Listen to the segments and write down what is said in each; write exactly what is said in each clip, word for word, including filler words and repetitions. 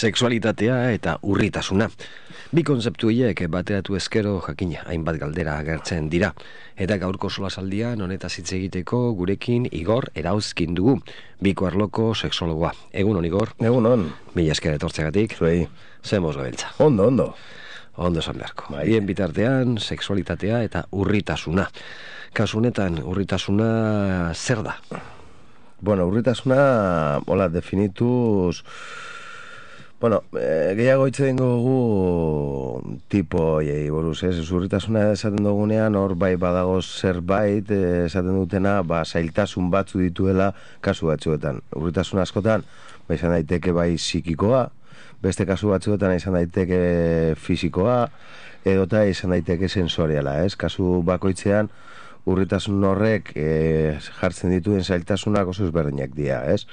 Sexualitatea eta urritasuna. Bi kontzeptu horiek bateratu ezkero jakina hainbat galdera agertzen dira. Eta gaurko solasaldian honetaz hitz egiteko gurekin Igor Erauzkin dugu, Biko Arloko sexologoa. Egun on, Igor? Egun on. Mila esker etortzegatik. Zuei. Zemoz gabiltza. Ondo, ondo. Ondo esan beharko. Bien bitartean, sexualitatea eta urritasuna. Kasu honetan, urritasuna zer da? Bueno, urritasuna, hola, definituz... Bueno, e, gehiago hitz egingo dugu tipo hoiei buruz, ez? Urritasuna esaten dugunean, hor bai badago zerbait, e, esaten dutena, ba, zailtasun batzu dituela kasu batzuetan. Urritasuna askotan, ba, izan daiteke bai psikikoa, beste kasu batzuetan izan daiteke fisikoa, edota izan daiteke sensoriala, ez? Kasu bakoitzean, urritasun horrek e, jartzen dituen zailtasunak oso ezberdinak dira, ez?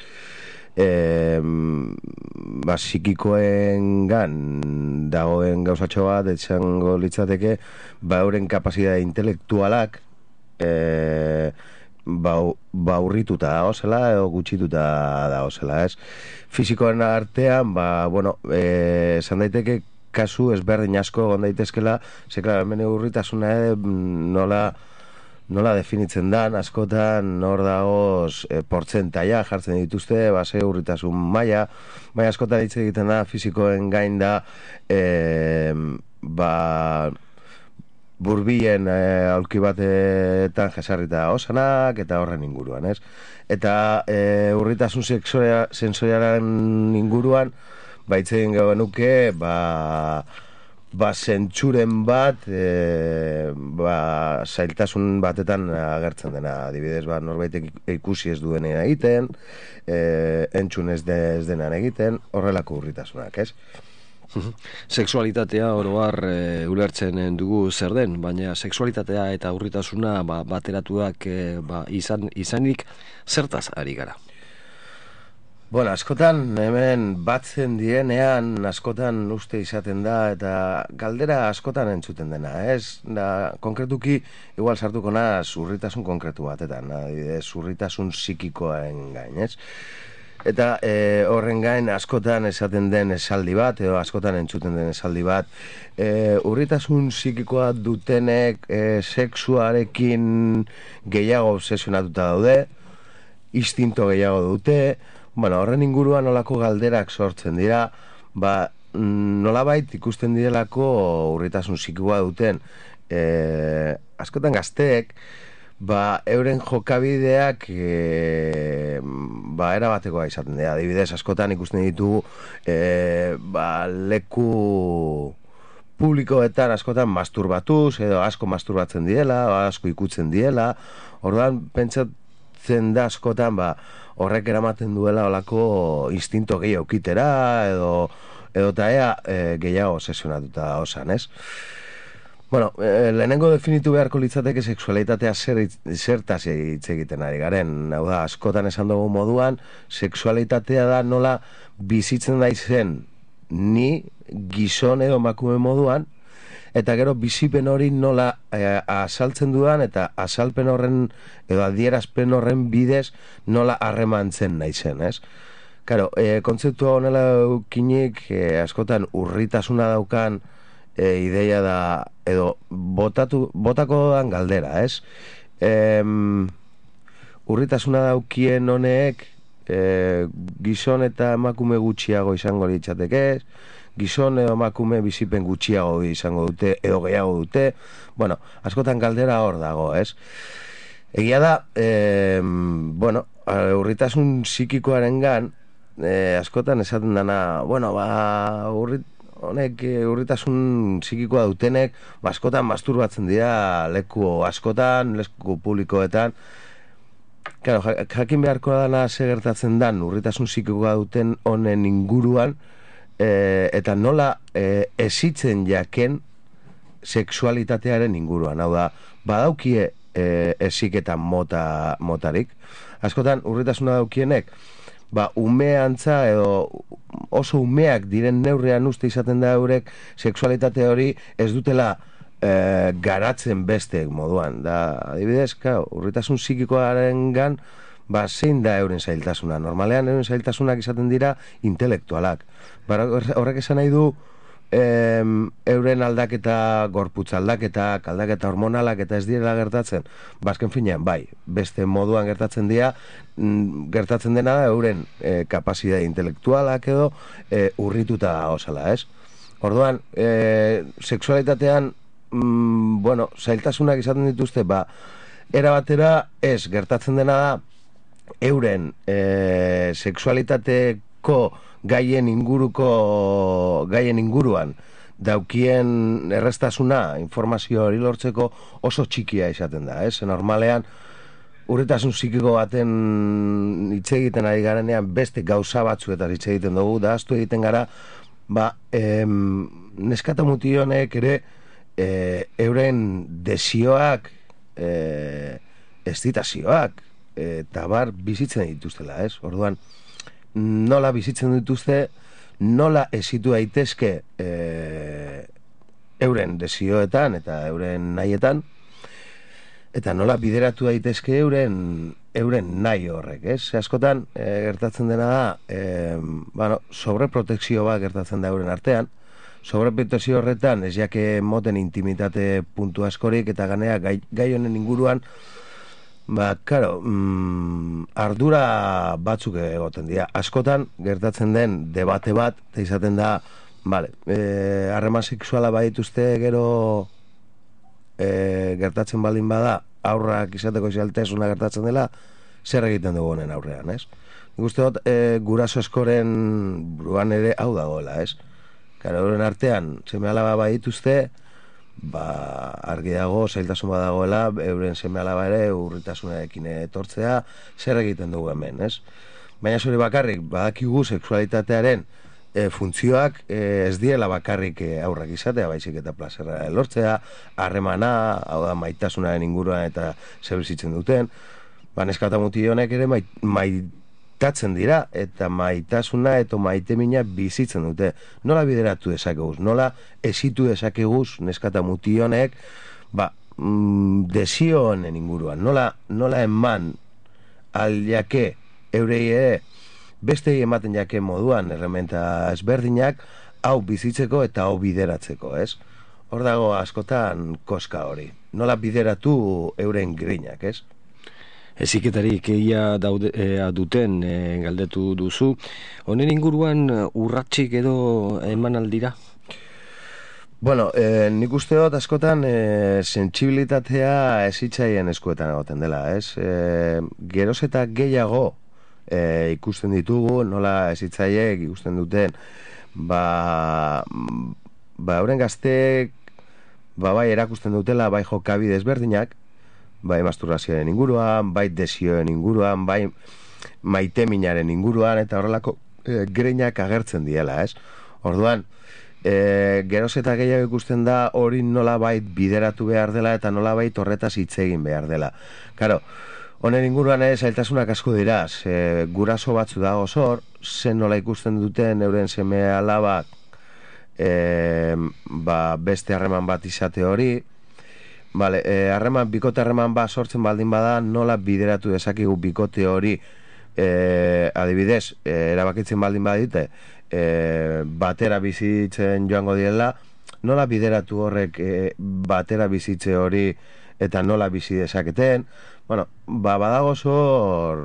E, ba, psikikoen gan dagoen gauzatxo bat etxango litzateke ba euren kapazidade intelektualak e, ba, ba urrituta dagozela edo gutxituta dagozela, ez? Fisikoen artean, ba, bueno, e, esan daiteke kasu ezberdin asko egon daitezkela, ze, klar, hemen urritasuna e, nola nola definitzen dan, askotan hor dagoz e, portzentaia jartzen dituzte, base urritasun maila, maila askotan hitz egiten da, fisikoen gain da, e, ba, burbilen e, aulki batetan jesarrita osanak, eta horren inguruan, ez? Eta e, urritasun sensoriaren inguruan, ba, hitz egin genuke, ba, ba, zentsuren bat, e, ba, zailtasun batetan agertzen dena, adibidez, ba, norbait ikusi ez duenean egiten, e, entzun ez, de, ez denan egiten, horrelako urritasunak, ez? Sexualitatea oroar e, ulertzen dugu zer den, baina sexualitatea eta urritasuna ba, bateratuak e, ba, izan, izanik zertaz ari gara? Bueno, askotan hemen batzen dienean, askotan uste izaten da, eta galdera askotan entzuten dena, ez? Da, konkretuki, igual sartuko naz, urritasun konkretu batetan, adibidez, urritasun psikikoen gain, ez? Eta e, horren gain askotan esaten den esaldi bat, edo askotan entzuten den esaldi bat, e, urritasun psikikoa dutenek e, sexuarekin gehiago obsesionatuta daude, instinto gehiago dute. Bueno, horren inguruan nolako galderak sortzen dira, ba, nolabait ikusten direlako urritasun psikikoa duten e, askotan gazteek, ba, euren jokabideak e, ba, erabatekoa izaten dira. Adibidez, askotan ikusten ditugu e, ba, leku publikoetan askotan masturbatuz, edo asko masturbatzen diela, asko ikutzen diela, orduan pentsatzen da askotan, ba, horrek eramaten duela olako instinto gehiago kitera, edo, edo taea e, gehiago obsesionatuta osan, ez? Bueno, e, lehenengo definitu beharko litzateke sexualitatea zer, zertaz hitz egiten ari garen. Hau da, askotan esan dugu moduan, sexualitatea da nola bizitzen daizen ni gizon edo emakume moduan, eta gero bizipen hori nola e, asaltzen dudan, eta asalpen horren edo adierazpen horren bidez nola harremantzen naizen, ez? Claro, e, kontzeptua honela eukinik e, askotan urritasuna daukan e, ideia da, edo botatu, botako dan galdera, ez? E, urritasuna daukien honek e, gizon eta emakume gutxiago izango litzateke, ez? Gizon edo emakume bizipen gutxiago izango dute, edo gehiago dute. Bueno, askotan galdera hor dago, ez? Egia da, e, bueno, urritasun psikikoaren gan, e, askotan esaten dana, bueno, ba, urrit, honek urritasun psikikoa dutenek, ba, askotan masturbatzen dira leku askotan, leku publikoetan. Claro, jakin beharko dana segertatzen dan, urritasun psikikoa duten honen inguruan, E, eta nola e, esitzen jaken sexualitatearen inguruan. Hau da, badaukie e, esiketan mota, motarik. Askotan, urritasuna daukienek, ba, umeantza edo oso umeak diren neurrean uste izaten da eurek sexualitate hori ez dutela e, garatzen besteek moduan. Da, adibidez, urritasun psikikoaren gan, ba, zein da euren zailtasuna. Normalean euren zailtasunak izaten dira intelektualak. Ba, horrek esan nahi du, Em, euren aldaketa, gorputz aldaketak, aldaketa hormonalak eta ez direla gertatzen, bazken finean, bai, beste moduan gertatzen dira, gertatzen dena da euren e, kapazidade intelektualak edo e, urrituta osala, ez? Orduan, e, sexualitatean, mm, bueno, zailtasunak izaten dituzte, ba, era batera ez, gertatzen dena da, euren e, sexualitateko gaien inguruko gaien inguruan daukien errestasuna informazio hori lortzeko oso txikia izaten da, ez? Normalean urritasun psikiko baten hitz egiten ari garenean beste gauza batzuetan hitz egiten dugu, da ahaztu egiten gara, ba, em, neskata mutionek ere e, euren desioak, e, estitazioak eta bar bizitzen dituztela, ez? Orduan, nola bizitzen dituzte, nola esitu daitezke e, euren desioetan eta euren nahietan, eta nola bideratu daitezke euren euren nahi horrek, ez? Askotan e, gertatzen dena da, e, bueno, sobreprotekzio bat gertatzen da euren artean, sobreprotekzio horretan ez jake moten intimitate puntu askorik, eta ganea gai, gai honen inguruan, ba, karo, mm, ardura batzuk egoten dira. Askotan, gertatzen den debate bat, eta izaten da, vale, e, harreman sexuala badituzte gero e, gertatzen baldin bada, aurrak izateko izaltezuna gertatzen dela, zer egiten dugu honen aurrean, ez? Nik uste dut, e, guraso eskoren buruan ere hau dagoela, ez? Karo, horren artean, seme alaba badituzte, ba, argi dago, zailtasun bat dagoela, euren seme alaba ere urritasunarekin etortzea, zer egiten dugu hemen, ez? Baina zuri bakarrik, badakigu sexualitatearen e, funtzioak e, ez diela bakarrik e, aurrak izatea, baizik eta plazerra lortzea, harremana, hau da maitasunaren inguruan eta zer bizitzen duten, ba, neskata mutionek ere mait, maitatzen dira, eta maitasuna eta maitemina bizitzen dute. Nola bideratu dezakeguz, nola esitu dezakeguz neskata mutionek, ba, mm, desio honen inguruan, nola, nola eman aliake eurei ere beste ematen jake moduan errementa ezberdinak hau bizitzeko eta hau bideratzeko, ez? Hor dago askotan koska hori. Nola bideratu euren grinak, ez? Eziketarik egia daude, e, duten e, galdetu duzu. Honen inguruan urratsik edo eman aldira? Bueno, e, nik uste dut askotan e, sentsibilitatea ezitzaien eskuetan egoten dela, ez? E, geroz eta gehiago e, ikusten ditugu, nola ezitzaiek ikusten duten, ba, ba euren gazteek, ba bai erakusten dutela, bai jokabide ezberdinak, bai masturbazioaren inguruan, bai desioen inguruan, bai maiteminaren inguruan, eta horrelako e, greinak agertzen diela, ez? Orduan, e, geroz eta gehiago ikusten da hori nola bait bideratu behar dela eta nola bait horretaz hitz egin behar dela. Karo, honen inguruan ere zailtasunak asko dira, e, guraso batzu dago zor, zen nola ikusten duten euren seme alabak e, ba, beste harreman bat izate hori. Vale, eh, harreman, bikote harreman bat sortzen baldin bada, nola bideratu dezakigu bikote hori, eh, adibidez, eh, erabakitzen baldin badite, eh, batera bizitzen joango direla, nola bideratu horrek eh, batera bizitze hori eta nola bizi dezaketen. Bueno, ba, badago zor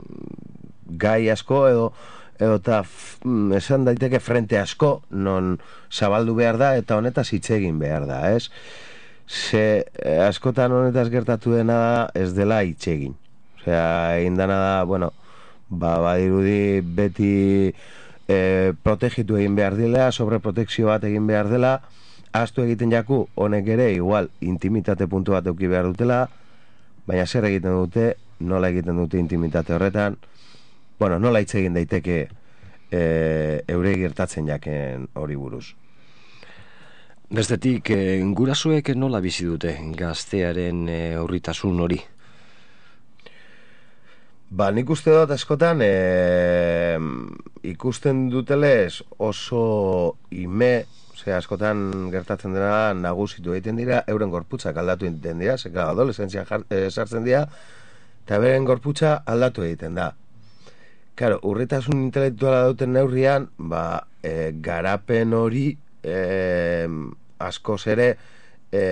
gai asko edo edo eta esan daiteke frente asko non zabaldu behar da eta honetaz hitz egin behar da, ez? Ze askotan honetaz gertatu dena ez dela hitz egin. Osea, egin dana da, bueno, ba, badirudi beti e, protegitu egin behar dela, sobreprotekzio bat egin behar dela, ahaztu egiten jaku, honek ere, igual, intimitate puntu bat euki behar dutela, baina zer egiten dute, nola egiten dute intimitate horretan, bueno, nola hitz egin daiteke e, eure gertatzen jaken hori buruz. Bestetik, e, gurasuek nola bizi dute gaztearen e, aurritasun hori? Ba, nik uste dut askotan e, ikusten dutelez oso ime, ose, askotan gertatzen dena nagusitu egiten dira, euren gorputzak aldatu egiten dira, zeka adolescentzia sartzen dira, eta beren gorputza aldatu egiten da. Claro, urritasun intelektuala duten neurrian, ba, e, garapen hori e, askoz ere e,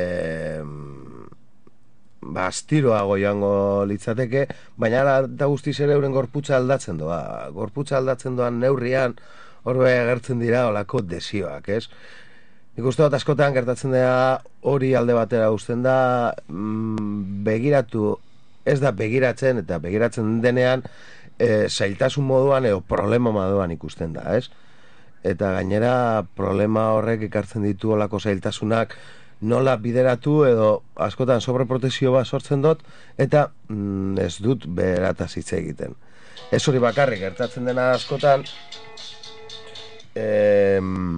ba, astiroago joango litzateke, baina ara da guztiz ere euren gorputza aldatzen doa. Gorputza aldatzen doan neurrian hor agertzen dira olako desioak, ez? Nik uste dut askotan gertatzen dira hori alde batera uzten da, mm, begiratu, ez da begiratzen, eta begiratzen denean e, zailtasun moduan edo problema moduan ikusten da, ez? Eta gainera problema horrek ekartzen ditu olako zailtasunak nola bideratu edo askotan sobreprotekzio bat sortzen dut, eta mm, ez dut berataz hitz egiten. Ez hori bakarrik gertatzen dena askotan, em,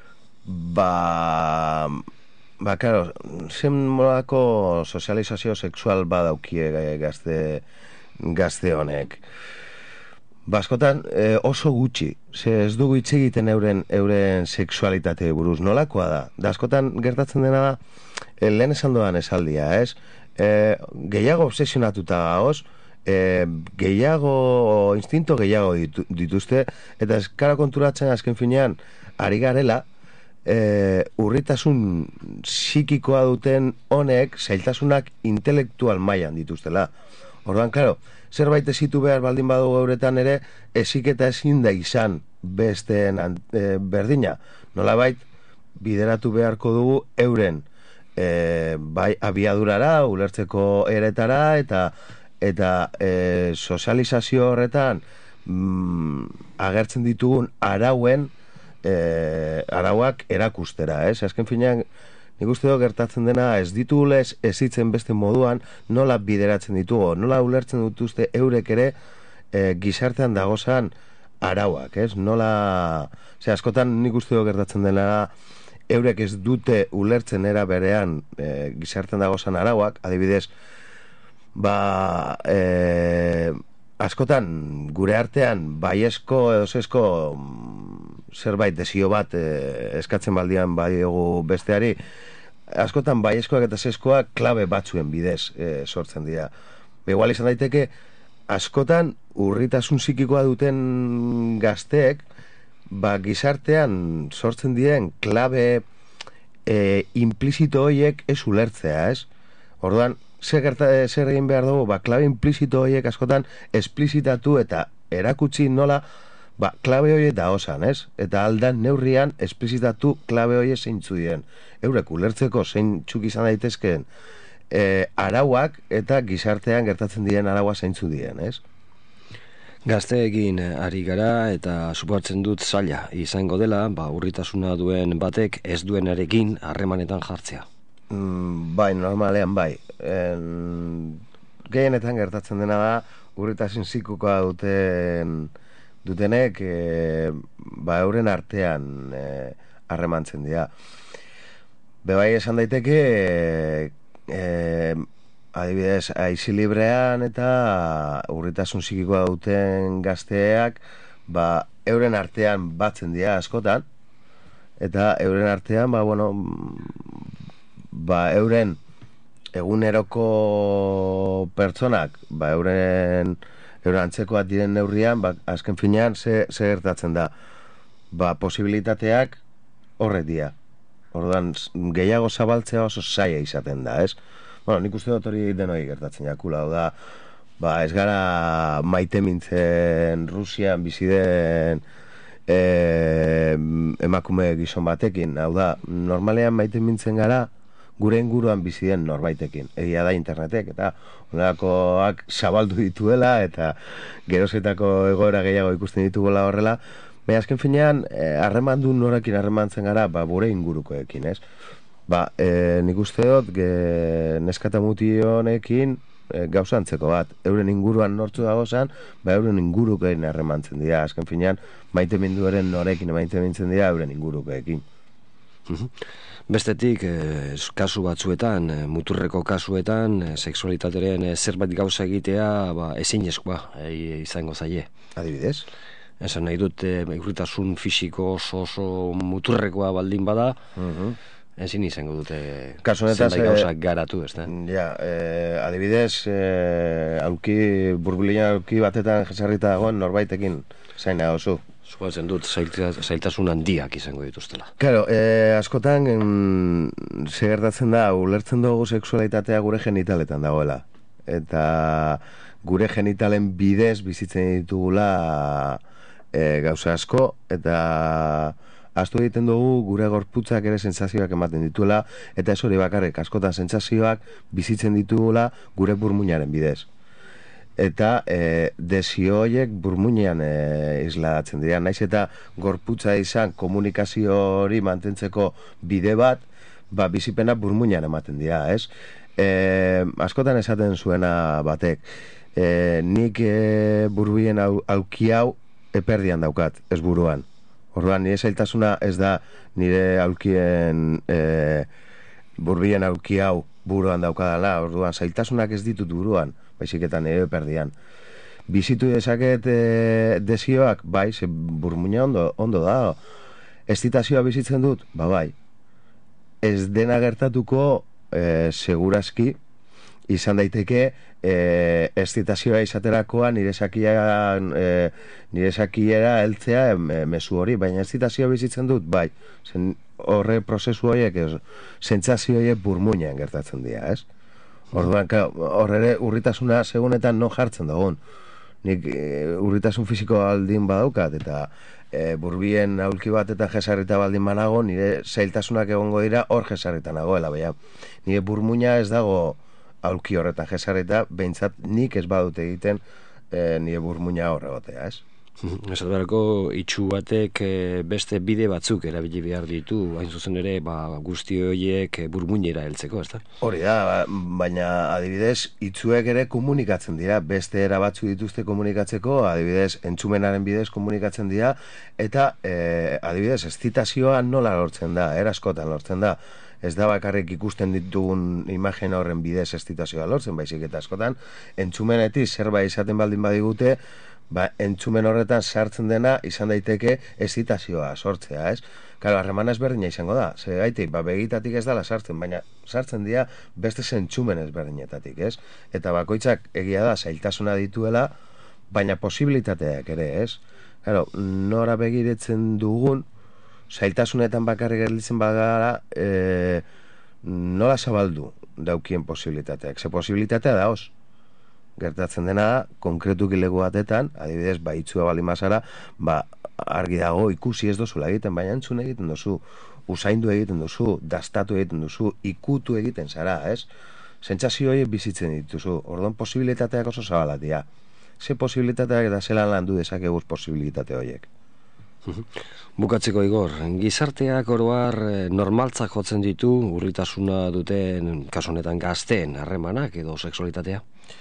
Ba, ba, claro, zen molako sozializazio sexual badaukie gazte, gazte honek. Baskotan e, oso gutxi, ze ez dugu hitz egiten euren, euren sexualitate buruz, nolakoa da? Da askotan gertatzen dena da, e, lehen esan doan esaldia, ez? E, gehiago obsesionatuta gaoz, e, gehiago, instinto gehiago ditu, dituzte, eta eskara konturatzen azken finean, ari garela, E, urritasun psikikoa duten honek zailtasunak intelektual mailan dituztela. Orduan, claro, zerbait ezitu behar baldin badugu euretan ere, eziketa ezin da izan besteen e, berdina. Nolabait bideratu beharko dugu euren e, bai abiadurara, ulertzeko eretara, eta eta e, sozializazio horretan mm, agertzen ditugun arauen E, arauak erakustera, ez? Azken finean, nik uste dut gertatzen dena ez ditugulez ezitzen beste moduan nola bideratzen ditugu, nola ulertzen dituzte eurek ere e, gizartean dagozan arauak, ez? Nola, ze askotan nik uste dut gertatzen dena eurek ez dute ulertzen era berean e, gizartean dagozan arauak, adibidez, ba, e, askotan gure artean baiezko edo zezko zerbait desio bat e, eskatzen baldian badiogu besteari, askotan baiezkoak eta zezkoak klabe batzuen bidez e, sortzen dira. Igual izan daiteke, askotan urritasun psikikoa duten gazteek, ba, gizartean sortzen diren klabe e, implizito horiek ez ulertzea, ez? Orduan, zer, gerta, zer egin behar dugu, ba, klabe implizito horiek askotan esplizitatu eta erakutsi nola, ba, klabe horiek da osan, ez? Eta aldan neurrian esplizitatu klabe horiek zeintzu dien. Eurek ulertzeko zeintzuk izan daitezkeen e, arauak eta gizartean gertatzen diren araua zeintzu dien, ez? Gazteekin ari gara eta suposatzen dut zaila izango dela, ba, urritasuna duen batek ez duenarekin harremanetan jartzea. Mm, bai, normalean bai. En, gehienetan gertatzen dena da, urritasun psikokoa duten dutenek e, ba, euren artean harremantzen e, dira. Bebai esan daiteke e, e, adibidez, aizi librean eta urritasun psikikoa duten gazteak ba, euren artean batzen dira askotan, eta euren artean ba, bueno, ba, euren eguneroko pertsonak ba, euren euren antzekoak diren neurrian, ba, azken finean ze, ze gertatzen da, ba, posibilitateak horrek dira. Orduan, gehiago zabaltzea oso zaila izaten da, ez? Bueno, nik uste dut hori denoi gertatzen jakula, hau da, ba, ez gara maite mintzen Rusian bizi den e, emakume gizon batekin, hau da, normalean maite mintzen gara gure inguruan bizi den norbaitekin. Egia da internetek, eta honelakoak zabaldu dituela, eta gerozetako egoera gehiago ikusten ditugula horrela, baina azken finean, harreman du norekin harremantzen gara, ba, gure ingurukoekin, ez? Ba, e, nik uste dut, ge, neskata muti honekin e, gauza antzeko bat. Euren inguruan nortzu dagozan, ba, euren ingurukoekin harremantzen dira. Azken finean, maite minduaren norekin maite mintzen dira euren ingurukoekin. Bestetik, eh, kasu batzuetan, eh, muturreko kasuetan, eh, sexualitateren eh, zerbait gauza egitea ba, ezinezkoa eh, izango zaie. Adibidez? Esan nahi dut, eh, urritasun fisiko oso oso muturrekoa baldin bada, uh-huh. ezin izango dute Kasu honetaz, zenbait gauzak garatu, ez da? Ja, eh, adibidez, eh, aulki, burbulina aulki batetan jesarrita dagoen norbaitekin zain nagozu. Zuatzen dut, zailta- zailtasun handiak izango dituztela. Claro, eh, askotan em, ze gertatzen da, ulertzen dugu sexualitatea gure genitaletan dagoela. Eta gure genitalen bidez bizitzen ditugula eh, gauza asko, eta ahaztu egiten dugu gure gorputzak ere sentsazioak ematen dituela, eta ez hori bakarrik, askotan sentsazioak bizitzen ditugula gure burmuinaren bidez. Eta e, desio horiek burmuinean e, isladatzen dira. Naiz eta gorputza izan komunikazio hori mantentzeko bide bat, ba, bizipena burmuinean ematen dira, ez? E, askotan esaten zuena batek, e, nik e, burbuien au, auki hau eperdian daukat, ez buruan. Orduan, nire zailtasuna ez da nire aulkien e, burbien aulki hau buruan daukadala. Orduan, zailtasunak ez ditut buruan, baizik eta nire perdian. Bizitu dezaket e, desioak, bai, ze burmuina ondo, ondo da. Estitazioa bizitzen dut, ba bai. Ez dena gertatuko e, segurazki izan daiteke e, estitazioa izaterakoa nire sakian e, nire sakiera heltzea e, mezu hori, baina estitazioa bizitzen dut, bai. Zen, horre prozesu horiek, sentsazio horiek burmuinean gertatzen dira, ez? Orduan, horre ere urritasuna segunetan non jartzen dugun. Nik e, urritasun fisiko aldin badaukat, eta e, burbien aulki bat eta jesarrita baldin banago, nire zailtasunak egongo dira hor jesarrita nagoela, baina nire burmuina ez dago aulki horretan jesarrita, behintzat nik ez badut egiten e, nire burmuina horre gotea, ez? Esat beharko, itxu batek e, beste bide batzuk erabili behar ditu, hain zuzen ere, ba, guzti horiek e, burmuinera heltzeko, ez da? Hori da, ba, baina adibidez, itzuek ere komunikatzen dira, beste era batzu dituzte komunikatzeko, adibidez, entzumenaren bidez komunikatzen dira, eta e, adibidez, estitazioa nola lortzen da, eraskotan lortzen da. Ez da bakarrik ikusten ditugun imagen horren bidez estitazioa lortzen, baizik eta askotan, entzumenetik zerbait izaten baldin badigute, ba, entzumen horretan sartzen dena izan daiteke estitazioa sortzea, ez? Claro, harremana ezberdina izango da, ze gaitik, ba, begitatik ez dala sartzen, baina sartzen dira beste zentzumen ezberdinetatik, ez? Eta bakoitzak egia da zailtasuna dituela, baina posibilitateak ere, ez? Claro, nora begiretzen dugun, zailtasunetan bakarrik gelditzen bagara, e, nola zabaldu daukien posibilitateak. Ze posibilitatea da, os? Gertatzen dena da, konkretuki leku batetan, adibidez, ba, itzua bali mazara, ba, argi dago ikusi ez dozula egiten, baina entzun egiten duzu, usaindu egiten duzu, dastatu egiten duzu, ikutu egiten zara, ez? Sentsazio horiek bizitzen dituzu, orduan posibilitateak oso zabalatia. Ze posibilitateak eta zelan landu dezakeguz posibilitate horiek. Bukatzeko, Igor, gizarteak oroar normaltzak jotzen ditu urritasuna duten, kasu honetan gazteen harremanak edo sexualitatea?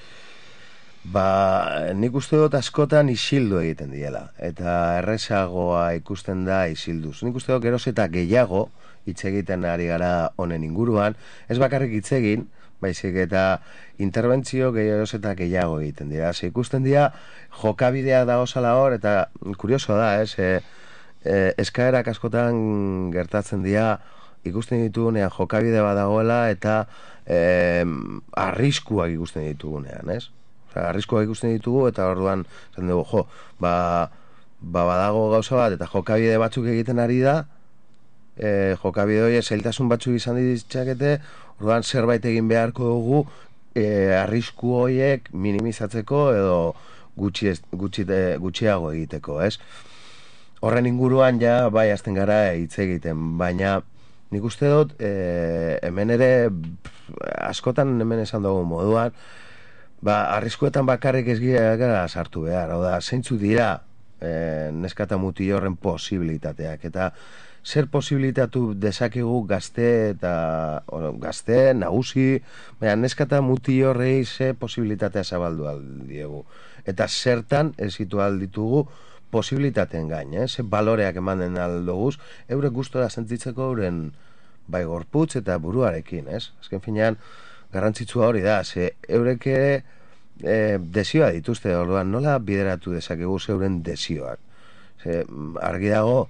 Ba, nik uste dut askotan isildu egiten diela, eta errezagoa ikusten da isilduz. Nik uste dut geroz eta gehiago hitz egiten ari gara honen inguruan, ez bakarrik hitz egin, baizik eta interbentzio gehiago eta gehiago egiten dira. Ze ikusten dira jokabidea da osala hor, eta kurioso da, ez? E, e, eskaerak askotan gertatzen dira, ikusten ditugunean jokabide bat dagoela, eta e, arriskuak ikusten ditugunean, ez? Arrizkoak ikusten ditugu, eta orduan esan dugu, jo, ba, ba badago gauza bat, eta jokabide batzuk egiten ari da, e, jokabide hori zailtasun batzuk izan ditzakete, orduan zerbait egin beharko dugu e, arrisku horiek minimizatzeko edo gutxi, gutxi, gutxiago egiteko, ez? Horren inguruan ja bai hasten gara hitz egiten, baina nik uste dut e, hemen ere askotan hemen esan dugu moduan, ba, arriskuetan bakarrik ez gara sartu behar, hau da, zeintzu dira e, neskata muti horren posibilitateak, eta zer posibilitatu dezakegu gazte eta bueno, gazte, nagusi, baina neskata muti horrei ze posibilitatea zabaldu aldiegu, eta zertan ez zitu alditugu posibilitateen gain, eh? Ze baloreak emanen aldoguz, eurek gustora sentitzeko euren bai gorputz eta buruarekin, ez? Azken finean, garrantzitsua hori da, ze eurek ere e, desioa dituzte, orduan nola bideratu dezakegu zeuren desioak. Ze, argi dago,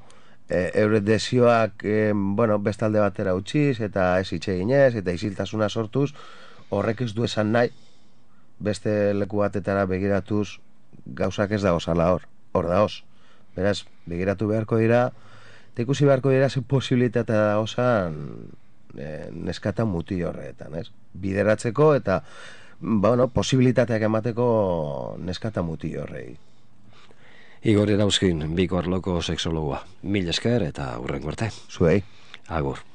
e, eure desioak e, bueno, bestalde batera utziz eta ez hitz eginez eta isiltasuna sortuz, horrek ez du esan nahi beste leku batetara begiratuz gauzak ez da osala hor, hor da os. Beraz, begiratu beharko dira, eta ikusi beharko dira ze posibilitatea da osan e, neskata muti horretan, ez? Bideratzeko eta, bueno, posibilitateak emateko neskata muti horrei. Igor Erauzkin, Biko Arloko sexologoa. Mil esker eta hurrengo arte. Zuei. Agur.